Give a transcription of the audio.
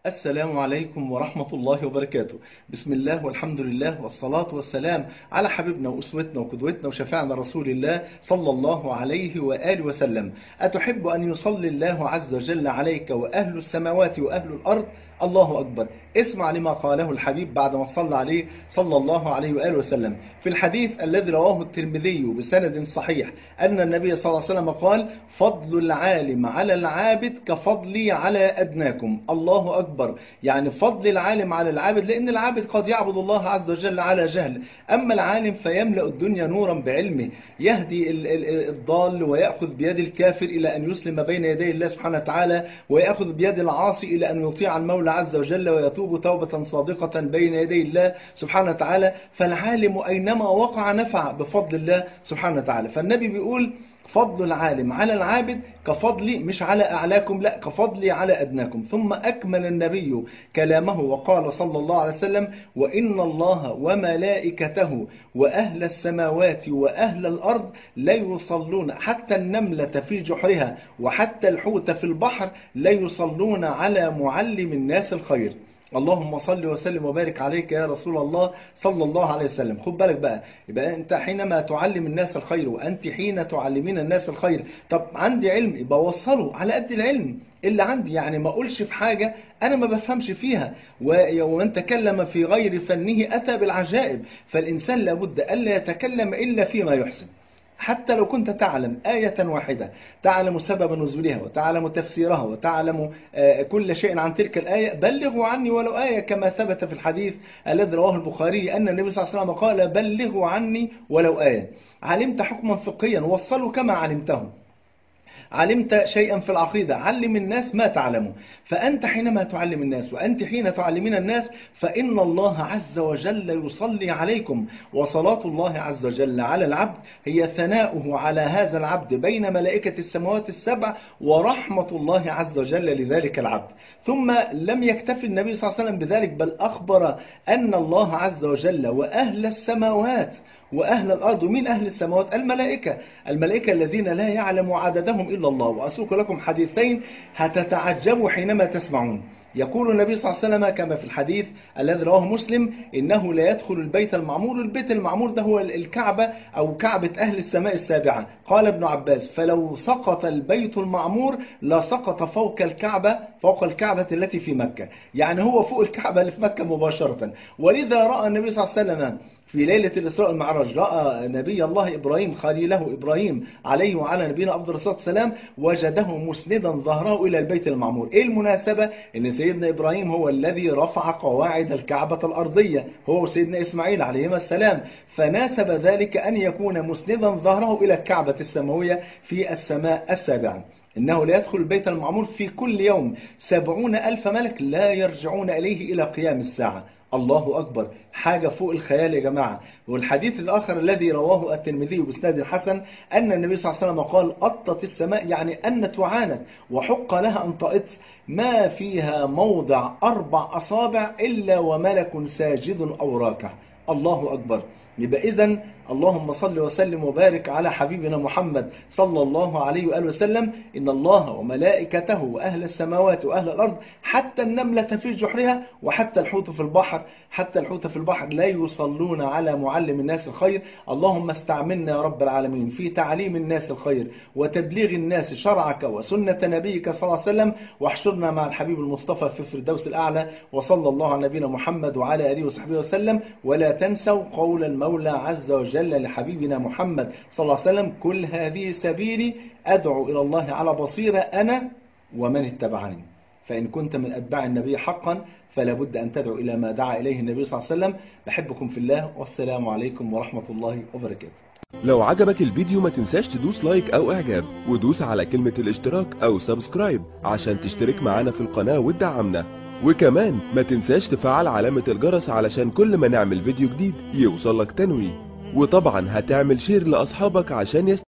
السلام عليكم ورحمة الله وبركاته. بسم الله والحمد لله والصلاة والسلام على حبيبنا وأسوتنا وقدوتنا وشفاعنا رسول الله صلى الله عليه وآله وسلم. أتحب أن يصلي الله عز وجل عليك وأهل السماوات وأهل الأرض؟ الله أكبر. اسمع لما قاله الحبيب بعد ما صلى عليه صلى الله عليه وآله وسلم في الحديث الذي رواه الترمذي بسند صحيح أن النبي صلى الله عليه وسلم قال: فضل العالم على العابد كفضلي على أدناكم. الله أكبر. يعني فضل العالم على العابد، لأن العابد قد يعبد الله عز وجل على جهل، أما العالم فيملأ الدنيا نورا بعلمه، يهدي الضال ويأخذ بيد الكافر إلى أن يسلم بين يدي الله سبحانه وتعالى، ويأخذ بيد العاصي إلى أن يطيع المولى عز وجل ويتوب توبة صادقة بين يدي الله سبحانه وتعالى. فالعالم أينما وقع نفع بفضل الله سبحانه وتعالى. فالنبي بيقول: فضل العالم على العابد كفضلي، مش على أعلاكم، لا، كفضلي على أدناكم. ثم أكمل النبي كلامه وقال صلى الله عليه وسلم: وإن الله وملائكته وأهل السماوات وأهل الأرض لا يصلون، حتى النملة في جحرها وحتى الحوت في البحر لا يصلون على معلم الناس الخير. اللهم صل وسلم وبارك عليك يا رسول الله صلى الله عليه وسلم. خد بالك بقى، يبقى انت حينما تعلم الناس الخير وانت حين تعلمين الناس الخير. طب عندي علم، يبقى وصله على قد العلم اللي عندي، يعني ما اقولش في حاجة انا ما بفهمش فيها. ومن تكلم في غير فنه اتى بالعجائب. فالانسان لابد الا يتكلم الا فيما يحسن. حتى لو كنت تعلم آية واحدة، تعلم سبب نزولها وتعلم تفسيرها وتعلم كل شيء عن تلك الآية، بلغوا عني ولو آية، كما ثبت في الحديث الذي رواه البخاري أن النبي صلى الله عليه وسلم قال: بلغوا عني ولو آية. علمت حكما فقهيا، وصلوا كما علمته. علمت شيئا في العقيدة، علم الناس ما تعلمه. فأنت حينما تعلم الناس وأنت حين تعلمين الناس، فإن الله عز وجل يصلي عليكم. وصلاة الله عز وجل على العبد هي ثناؤه على هذا العبد بين ملائكة السماوات السبع، ورحمة الله عز وجل لذلك العبد. ثم لم يكتفي النبي صلى الله عليه وسلم بذلك، بل أخبر أن الله عز وجل وأهل السماوات وأهل الأرض. ومن أهل السماوات؟ الملائكة. الملائكة الذين لا يعلم عددهم إلا الله. وأسوق لكم حديثين هتتعجبوا حينما تسمعون. يقول النبي صلى الله عليه وسلم كما في الحديث الذي رواه مسلم: إنه لا يدخل البيت المعمور. البيت المعمور ده هو الكعبة أو كعبة أهل السماء السابعة. قال ابن عباس: فلو سقط البيت المعمور لسقط فوق الكعبة، فوق الكعبة التي في مكة. يعني هو فوق الكعبة اللي في مكة مباشرة. ولذا رأى النبي صلى الله عليه وسلم في ليلة الإسراء والمعراج، رأى نبي الله إبراهيم خليله إبراهيم عليه وعلى نبينا أفضل الصلاة والسلام، وجده مسندا ظهره إلى البيت المعمور. إيه المناسبة؟ إن سيدنا إبراهيم هو الذي رفع قواعد الكعبة الأرضية، هو سيدنا إسماعيل عليهما السلام. فناسب ذلك أن يكون مسندا ظهره إلى الكعبة السماوية في السماء السابعة. إنه لا يدخل البيت المعمور في كل يوم 70,000 ملك لا يرجعون إليه إلى قيام الساعة. الله أكبر، حاجة فوق الخيال يا جماعة. والحديث الآخر الذي رواه الترمذي بإسناد حسن أن النبي صلى الله عليه وسلم قال: أطت السماء، يعني أن تعاند وحق لها أن تأط، ما فيها موضع 4 أصابع إلا وملك ساجد أو راكع. الله أكبر. يبقى إذن اللهم صل وسلم وبارك على حبيبنا محمد صلى الله عليه وآله وسلم: إن الله وملائكته وأهل السماوات وأهل الأرض حتى النملة في جحرها وحتى الحوت في البحر، حتى الحوت في البحر لا يصلون على معلم الناس الخير. اللهم استعملنا يا رب العالمين في تعليم الناس الخير وتبليغ الناس شرعك وسنة نبيك صلى الله عليه وسلم، واحشرنا مع الحبيب المصطفى في الفردوس الأعلى. وصلى الله على نبينا محمد وعلى آله وصحبه وسلم. ولا تنسوا قول المولى عز وجل لحبيبنا محمد صلى الله عليه وسلم: كل هذه سبيلي أدعو إلى الله على بصيرة أنا ومن اتبعني. فإن كنت من أتباع النبي حقا فلا بد أن تدعو إلى ما دعا إليه النبي صلى الله عليه وسلم. بحبكم في الله، والسلام عليكم ورحمة الله وبركاته. لو عجبك الفيديو ما تنساش تدوس لايك او اعجاب، ودوس على كلمة الاشتراك او سبسكرايب عشان تشترك معانا في القناة وتدعمنا. وكمان ما تنساش تفعل علامة الجرس علشان كل ما نعمل فيديو جديد يوصلك تنويه. وطبعا هتعمل شير لأصحابك عشان